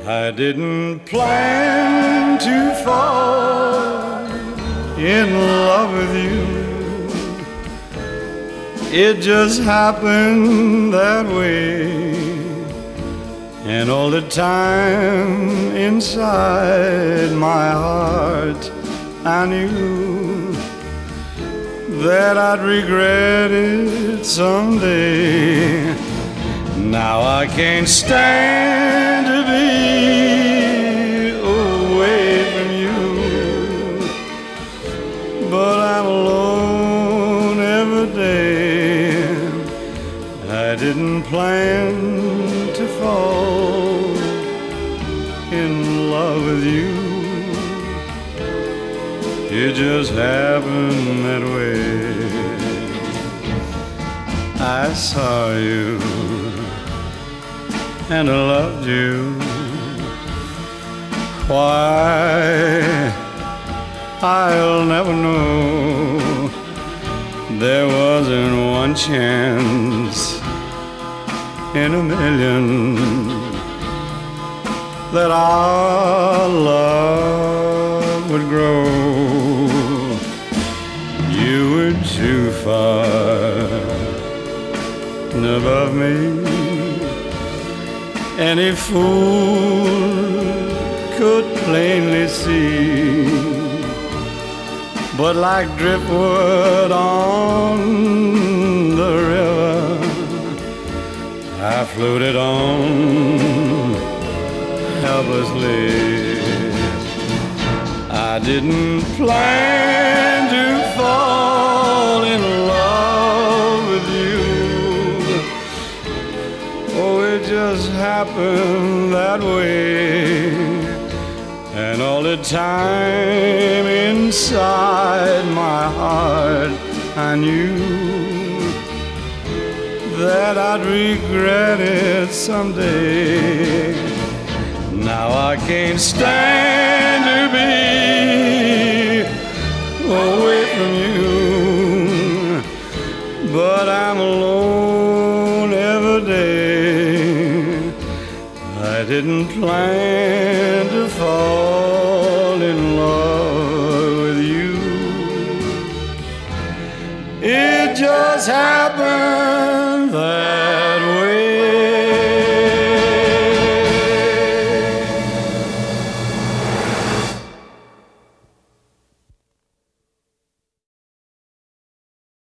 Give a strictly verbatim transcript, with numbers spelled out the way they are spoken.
I didn't plan to fall in love with you. It just happened that way. And all the time inside my heart I knew that I'd regret it someday. Now I can't stand to be away from you, but I'm alone every day. I didn't plan to fall in love with you. It just happened that way. I saw you and I loved you. Why, I'll never know. There wasn't one chance in a million that our love would grow. You were too far above me. Any fool could plainly see. But like driftwood on the river, I floated on helplessly. I didn't plan to fall in love with you. Oh, it just happened that way. And all the time inside my heart I knew that I'd regret it someday. Now I can't stand to be away from you, but I'm alone every day. I didn't plan to fall in love with you. It just happened that